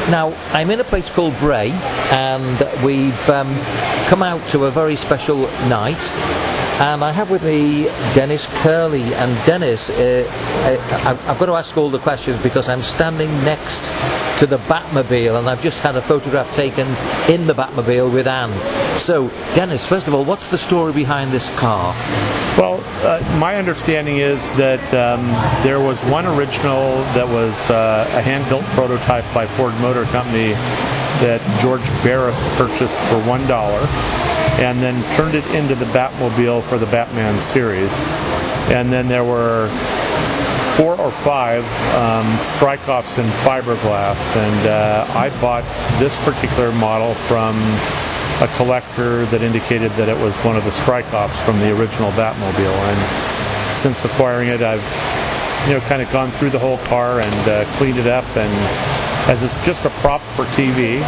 Now, I'm in a place called Bray, and we've come out to a very special night. And I have with me Dennis Curley. And Dennis, I've got to ask all the questions because I'm standing next to the Batmobile, and I've just had a photograph taken in the Batmobile with Anne. So, Dennis, first of all, what's the story behind this car? Well, my understanding is that there was one original that was a hand-built prototype by Ford Motor Company that George Barris purchased for $1. And then turned it into the Batmobile for the Batman series. And then there were 4 or 5 strike-offs in fiberglass, and I bought this particular model from a collector that indicated that it was one of the strike-offs from the original Batmobile. And since acquiring it, I've kind of gone through the whole car and cleaned it up, and as it's just a prop for TV,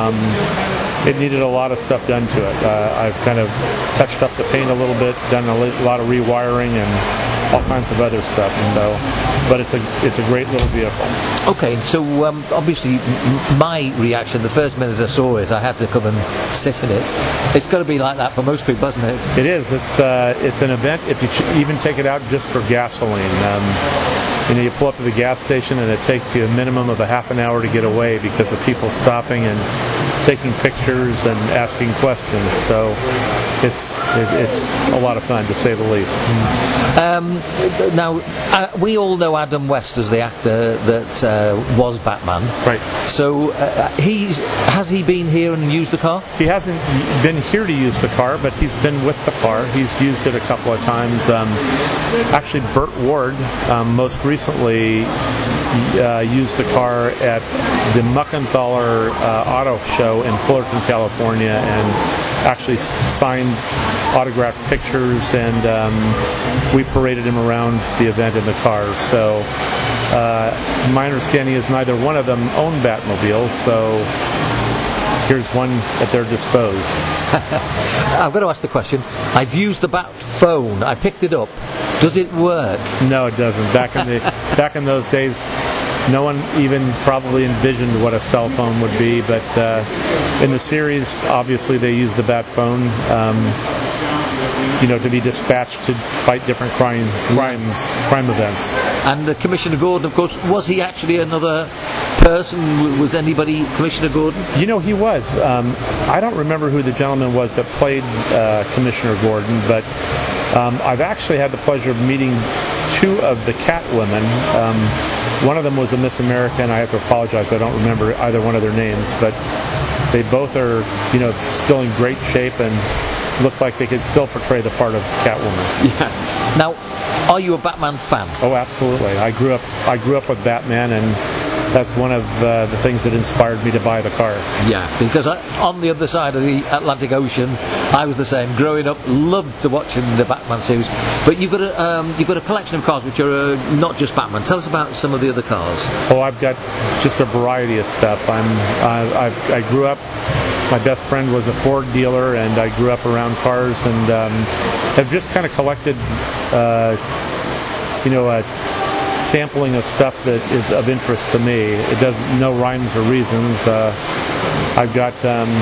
it needed a lot of stuff done to it. I've kind of touched up the paint a little bit, done a lot of rewiring and all kinds of other stuff. So, but it's a great little vehicle. Okay, so obviously my reaction the first minute I saw it, I had to come and sit in it. It's got to be like that for most people, isn't it? It is. It's an event if you even take it out just for gasoline. You pull up to the gas station and it takes you a minimum of a half an hour to get away because of people stopping and taking pictures and asking questions. So it's a lot of fun, to say the least. Now, we all know Adam West as the actor that was Batman. Right. So has he been here and used the car? He hasn't been here to use the car, but he's been with the car. He's used it a couple of times. Actually, Burt Ward most recently used the car at the Muckenthaler Auto Show in Fullerton, California, and actually signed autographed pictures, and we paraded him around the event in the car. So my understanding is neither one of them own Batmobiles, so here's one at their disposal. I've got to ask the question. I've used the Bat phone. I picked it up. Does it work? No, it doesn't. Back in those days, no one even probably envisioned what a cell phone would be, but in the series, obviously they use the Bat phone, to be dispatched to fight different crime events. And Commissioner Gordon, of course, was he actually another person? Was anybody Commissioner Gordon? He was. I don't remember who the gentleman was that played Commissioner Gordon, but I've actually had the pleasure of meeting 2 of the Catwomen. One of them was a Miss America, and I have to apologize, I don't remember either one of their names, but they both are, still in great shape and look like they could still portray the part of Catwoman. Yeah. Now, are you a Batman fan? Oh, absolutely. I grew up with Batman, and that's one of the things that inspired me to buy the car. Yeah, because on the other side of the Atlantic Ocean, I was the same. Growing up, loved watching the Batman series. But you've got a collection of cars which are not just Batman. Tell us about some of the other cars. Oh, I've got just a variety of stuff. I grew up. My best friend was a Ford dealer, and I grew up around cars, and have just kind of collected, sampling of stuff that is of interest to me. It doesn't no rhymes or reasons. I've got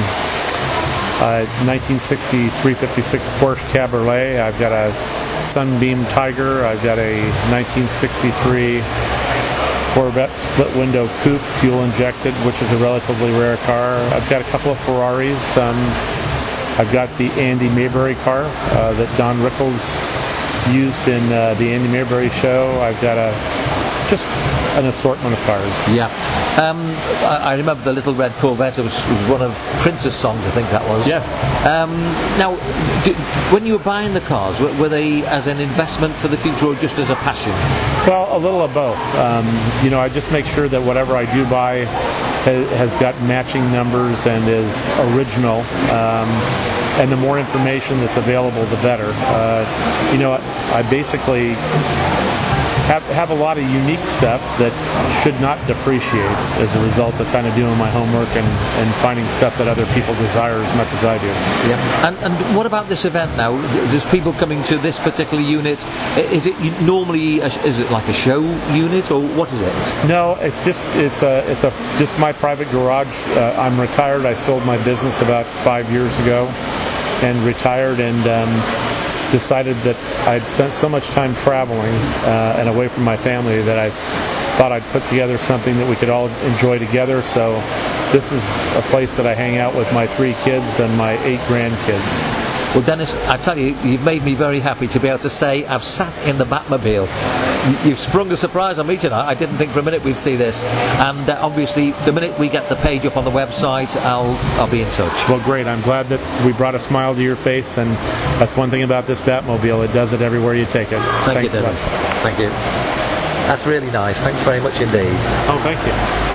1960 356 Porsche Cabriolet. I've got a Sunbeam Tiger. I've got a 1963 Corvette split window coupe, fuel injected, which is a relatively rare car. I've got a couple of Ferraris. I've got the Andy Mayberry car that Don Rickles used in the Andy Mayberry show. I've got just an assortment of cars. Yeah. I remember the Little Red Corvette, which was one of Prince's songs, I think that was. Yes. Now, when you were buying the cars, were they as an investment for the future or just as a passion? Well, a little of both. I just make sure that whatever I do buy has got matching numbers and is original. And the more information that's available, the better. I basically have a lot of unique stuff that should not depreciate as a result of kind of doing my homework and finding stuff that other people desire as much as I do. Yeah. And what about this event now? There's people coming to this particular unit. Is it normally is it like a show unit, or what is it? No, it's just my private garage. I'm retired. I sold my business about 5 years ago and retired, and decided that I'd spent so much time traveling and away from my family that I thought I'd put together something that we could all enjoy together. So this is a place that I hang out with my 3 kids and my 8 grandkids. Well, Dennis, I tell you, you've made me very happy to be able to say I've sat in the Batmobile. You've sprung a surprise on me tonight. I didn't think for a minute we'd see this. And obviously, the minute we get the page up on the website, I'll be in touch. Well, great. I'm glad that we brought a smile to your face, and that's one thing about this Batmobile. It does it everywhere you take it. Thank you, Dennis. Thank you. That's really nice. Thanks very much indeed. Oh, thank you.